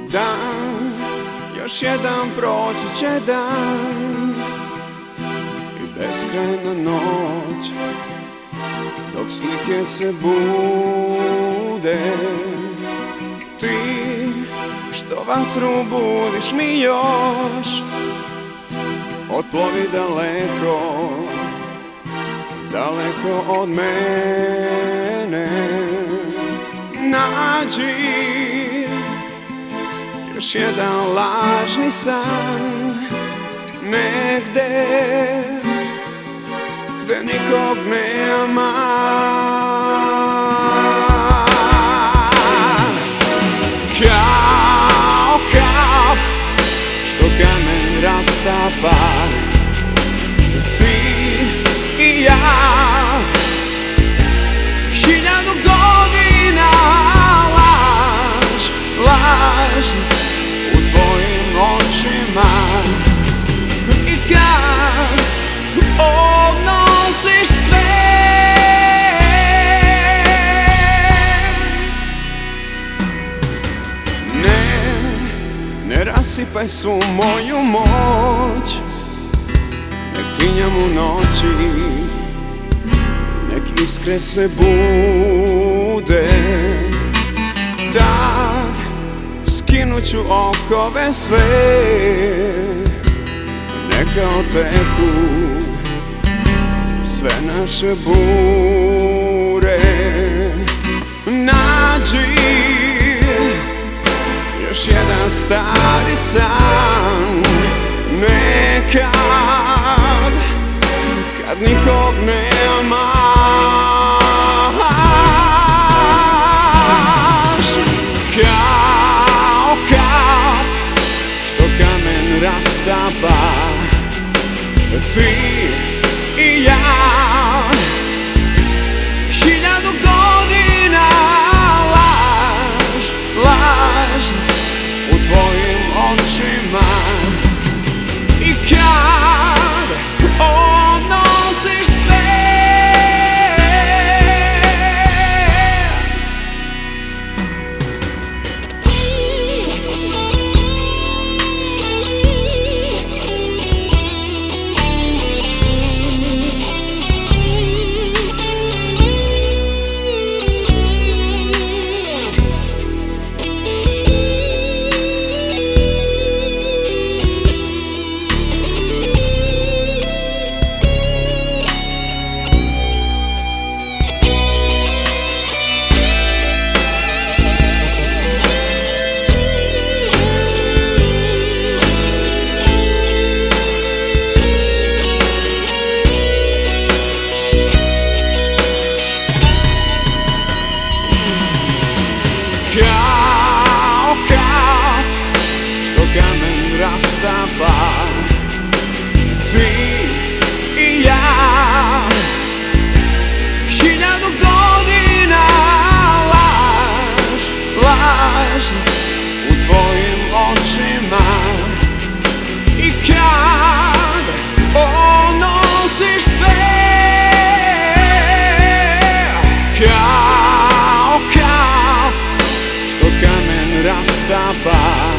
dan, još jedan proći će dan i beskrajna noć, dok slike se bude. Ti što vatru budiš mi još, otplovi daleko, daleko od mene. Nađi još jedan lažni san negde gde nikog nema. Kao kap što kamen rastapa, ti i ja, 1000 godina laž, laž u tvojim očima. I kad obnosiš sve, ne rasipaj su moju moć, nek tinjam u noći, nek iskre se bude. Tad skinuću okove sve, neka oteku sve naše bure. Nađi još jedan stari san nekad, kad nikog nema. Kao kap što kamen rastapa, ti i ja, 1000 godina laž, laž u tvojim očima. I kad odnosiš sve, kao kap što kamen rastapa, ti i ja, 1000 godina laž, laž u tvojim očima. I kad odnosiš sve, kao kap što kamen rastapa,